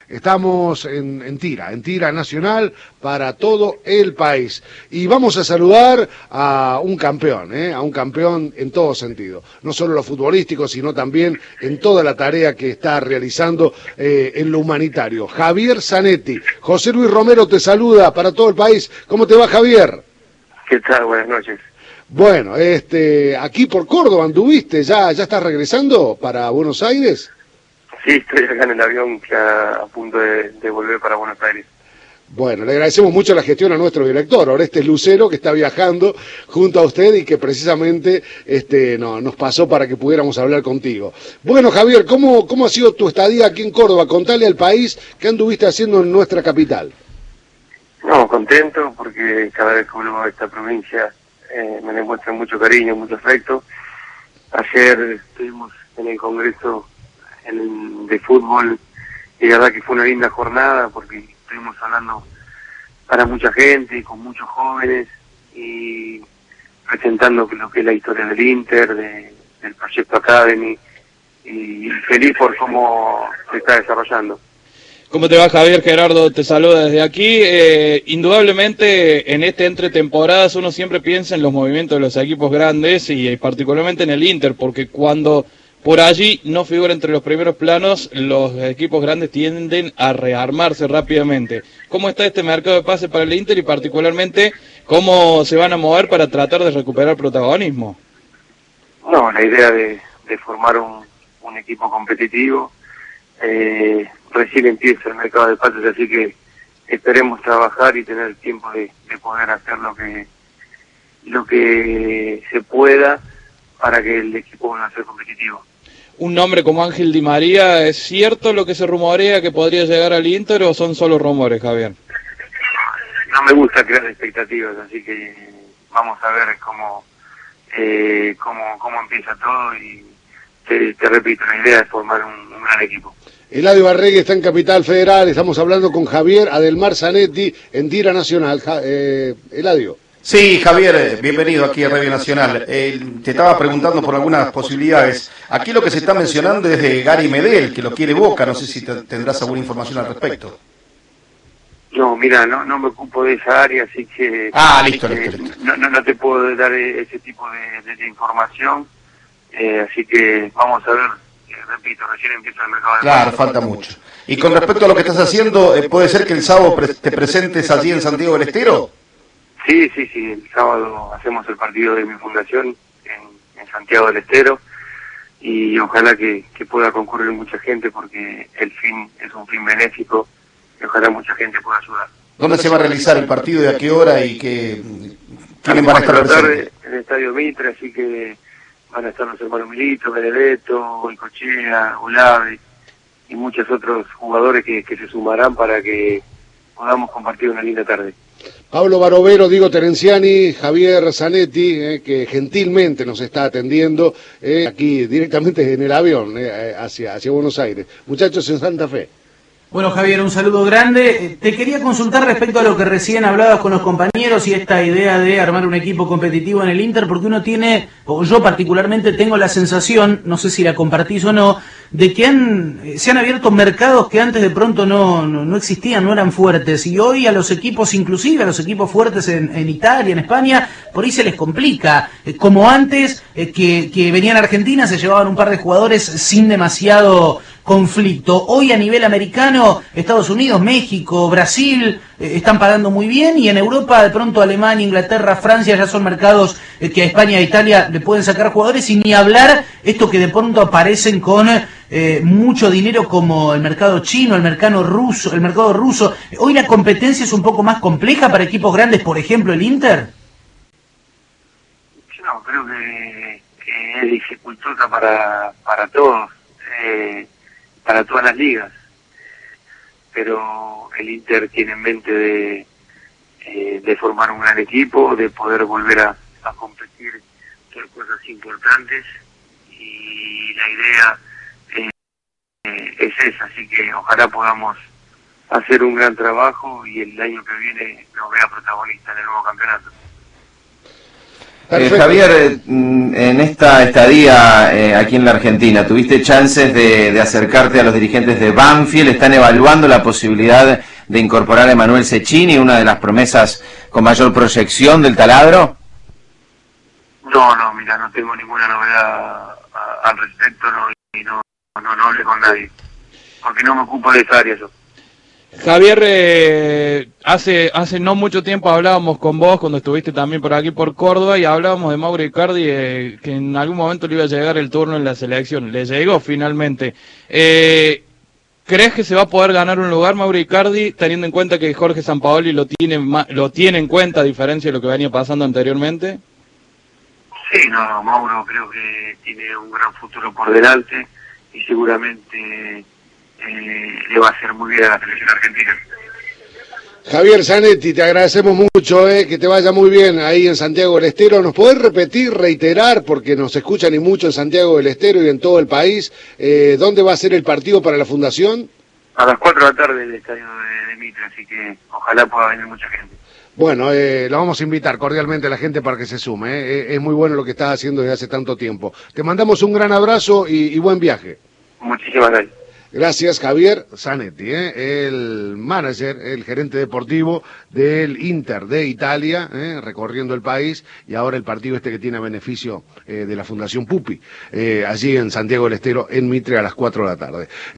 Estamos en tira nacional para todo el país. Y vamos a saludar a un campeón en todo sentido. No solo lo futbolístico, sino también en toda la tarea que está realizando en lo humanitario. Javier Zanetti. José Luis Romero te saluda para todo el país. ¿Cómo te va, Javier? ¿Qué tal? Buenas noches. Bueno, aquí por Córdoba anduviste, ¿ya estás regresando para Buenos Aires? Sí, estoy acá en el avión ya a punto de volver para Buenos Aires. Bueno, le agradecemos mucho la gestión a nuestro director, Orestes Lucero, que está viajando junto a usted y que precisamente nos pasó para que pudiéramos hablar contigo. Bueno, Javier, ¿cómo ha sido tu estadía aquí en Córdoba? Contale al país qué anduviste haciendo en nuestra capital. No, contento porque cada vez que vuelvo a esta provincia me demuestran mucho cariño, mucho afecto. Ayer estuvimos en el Congreso de fútbol y la verdad que fue una linda jornada porque estuvimos hablando para mucha gente y con muchos jóvenes y presentando lo que es la historia del Inter, del Proyecto Academy y feliz por cómo se está desarrollando. ¿Cómo te va, Javier? Gerardo te saluda desde aquí. Indudablemente en entretemporadas uno siempre piensa en los movimientos de los equipos grandes y particularmente en el Inter, porque cuando por allí no figura entre los primeros planos, los equipos grandes tienden a rearmarse rápidamente. ¿Cómo está este mercado de pase para el Inter y particularmente cómo se van a mover para tratar de recuperar protagonismo? No, la idea de formar un equipo competitivo. Recién empieza el mercado de pases, así que esperemos trabajar y tener tiempo de poder hacer lo que se pueda para que el equipo vuelva a ser competitivo. Un nombre como Ángel Di María, ¿es cierto lo que se rumorea que podría llegar al Inter o son solo rumores, Javier? No me gusta crear expectativas, así que vamos a ver cómo empieza todo y te repito, la idea es formar un gran equipo. Eladio Barregui está en Capital Federal, estamos hablando con Javier Adelmar Zanetti en Tira Nacional. Eladio. Sí, Javier, bienvenido aquí a Radio Nacional. Te estaba preguntando por algunas posibilidades. Aquí lo que se está mencionando es de Gary Medel, que lo quiere Boca, no sé si tendrás alguna información al respecto. No, mira, no me ocupo de esa área, así que... Listo. No te puedo dar ese tipo de información, así que vamos a ver. Repito, recién empieza el mercado de Claro, falta mucho. Y con respecto a lo que estás haciendo, ¿puede ser que el sábado te presentes allí en Santiago del Estero? Sí, el sábado hacemos el partido de mi fundación en Santiago del Estero y ojalá que pueda concurrir mucha gente porque el fin es un fin benéfico y ojalá mucha gente pueda ayudar. ¿Dónde se va a realizar el partido y a qué hora y quiénes van a estar presentes? En el Estadio Mitre, así que van a estar los hermanos Milito, Benedetto, Goicoechea, Olave y muchos otros jugadores que se sumarán para que podamos compartir una linda tarde. Pablo Barovero, Diego Terenciani, Javier Zanetti, que gentilmente nos está atendiendo aquí directamente en el avión hacia Buenos Aires. Muchachos en Santa Fe. Bueno, Javier, un saludo grande. Te quería consultar respecto a lo que recién hablabas con los compañeros y esta idea de armar un equipo competitivo en el Inter, porque uno tiene, o yo particularmente tengo la sensación, no sé si la compartís o no, de que se han abierto mercados que antes de pronto no existían, no eran fuertes, y hoy a los equipos, inclusive a los equipos fuertes en Italia, en España, por ahí se les complica. Como antes, que venían a Argentina, se llevaban un par de jugadores sin demasiado conflicto. Hoy a nivel americano, Estados Unidos, México, Brasil están pagando muy bien, y en Europa de pronto Alemania, Inglaterra, Francia ya son mercados que a España e Italia le pueden sacar jugadores, y ni hablar esto que de pronto aparecen con mucho dinero como el mercado chino, el mercado ruso. Hoy la competencia es un poco más compleja para equipos grandes, por ejemplo el Inter. No, creo que es dificultosa para todos. Para todas las ligas, pero el Inter tiene en mente de formar un gran equipo, de poder volver a competir por cosas importantes, y la idea es esa, así que ojalá podamos hacer un gran trabajo y el año que viene nos vea protagonista en el nuevo campeonato. Javier, en esta estadía aquí en la Argentina, ¿tuviste chances de acercarte a los dirigentes de Banfield? ¿Están evaluando la posibilidad de incorporar a Emanuel Cecchini, una de las promesas con mayor proyección del taladro? No, mira, no tengo ninguna novedad al respecto, y no hablé con nadie, porque no me ocupo de esa área yo. Javier, hace no mucho tiempo hablábamos con vos cuando estuviste también por aquí por Córdoba y hablábamos de Mauro Icardi, que en algún momento le iba a llegar el turno en la selección. Le llegó finalmente. ¿Crees que se va a poder ganar un lugar Mauro Icardi, teniendo en cuenta que Jorge Sampaoli lo tiene en cuenta, a diferencia de lo que venía pasando anteriormente? Sí, Mauro creo que tiene un gran futuro por delante y seguramente le va a hacer muy bien a la selección argentina. Javier Zanetti, te agradecemos mucho, que te vaya muy bien ahí en Santiago del Estero. ¿Nos podés repetir, reiterar, porque nos escuchan y mucho en Santiago del Estero y en todo el país, dónde va a ser el partido para la Fundación? A las 4 de la tarde en el estadio de Mitre, así que ojalá pueda venir mucha gente. Bueno, lo vamos a invitar cordialmente a la gente para que se sume. Es muy bueno lo que estás haciendo desde hace tanto tiempo. Te mandamos un gran abrazo y buen viaje. Muchísimas gracias. Gracias, Javier Zanetti, el manager, el gerente deportivo del Inter de Italia, recorriendo el país, y ahora el partido que tiene a beneficio de la Fundación Pupi, allí en Santiago del Estero, en Mitre, a las 4 de la tarde.